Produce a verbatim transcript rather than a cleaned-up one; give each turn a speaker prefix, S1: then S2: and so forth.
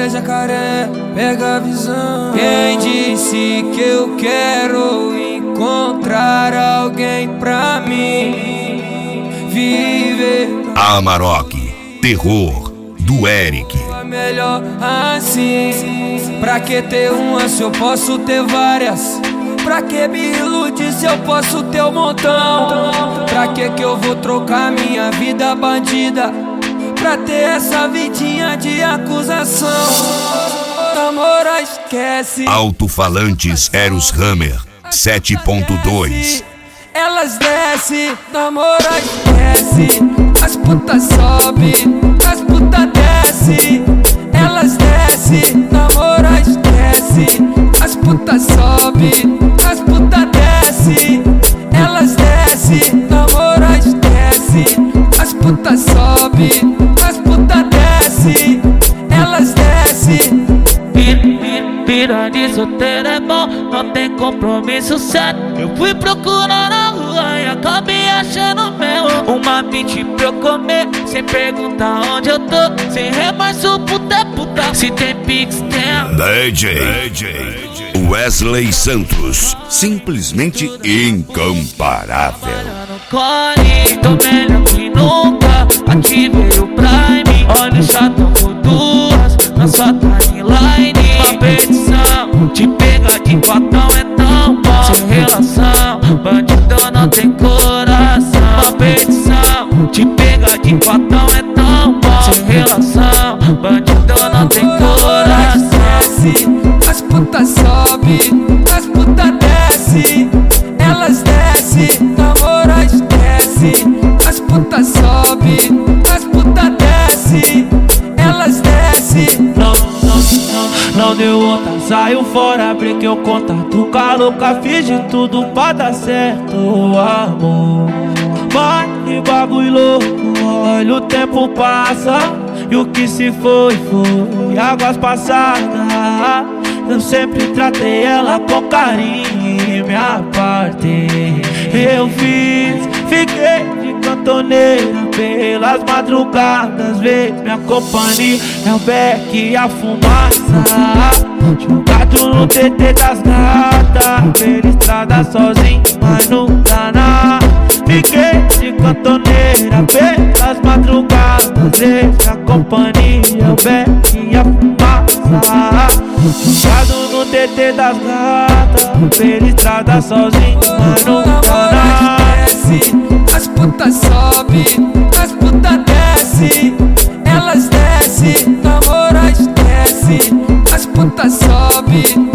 S1: é jacaré, pega a visão. Quem disse que eu quero encontrar alguém pra mim viver?
S2: Amarok, terror do Eric.
S1: É melhor assim. Pra que ter uma se eu posso ter várias? Pra que me iludir se eu posso ter um montão? Pra que que eu vou trocar minha vida bandida pra ter essa vidinha de acusação? Namora, esquece.
S2: Alto-falantes Eros Hammer sete ponto dois.
S1: Elas desce, namora, esquece. As putas sobe, as putas desce. Elas desce, namora, esquece. As putas sobe, as putas desce. Elas desce, namora, esquece. As putas sobe, as putas desce. Elas desce.
S3: Pira de solteiro é bom, não tem compromisso sério. Eu fui procurar na rua e acabei achando meu. Uma mente pra eu comer, sem perguntar onde eu tô. Sem remorso, puta é puta, se tem pix tem.
S2: D J Wesley Santos, simplesmente incomparável.
S3: Corre, tô melhor que nunca, ativei o Prime. Olha o chatão com duas, na sua timeline. Uma petição, te pega de quatão é tão bom. Sem relação, bandidão não tem coração. Uma petição, te pega de quatão é tão bom. Sem relação, bandidão não tem coração.
S1: As putas sobe, as putas desce. Elas desce, namora, esquece. As putas sobe, as putas desce. Elas desce.
S3: Não, não, não, não deu outra, saiu fora, brinquei o contato com a louca. Fiz de tudo pra dar certo, amor. Mas que bagulho louco, olha o tempo passa. E o que se foi, foi águas passadas. Eu sempre tratei ela com carinho e me apartei. Eu fiz, fiquei de cantoneira pelas madrugadas. Vê minha companhia, é o beck e a fumaça. Jogado no T T das gatas, pela estrada sozinho, mas não dá nada. Fiquei de cantoneira pelas madrugadas. Vê minha companhia, é o beck e a fumaça. Jogado no T T das gatas, pela estrada sozinho, mas não dá nada.
S1: As putas sobe, as putas desce. Elas desce, namora, esquece. As putas sobe,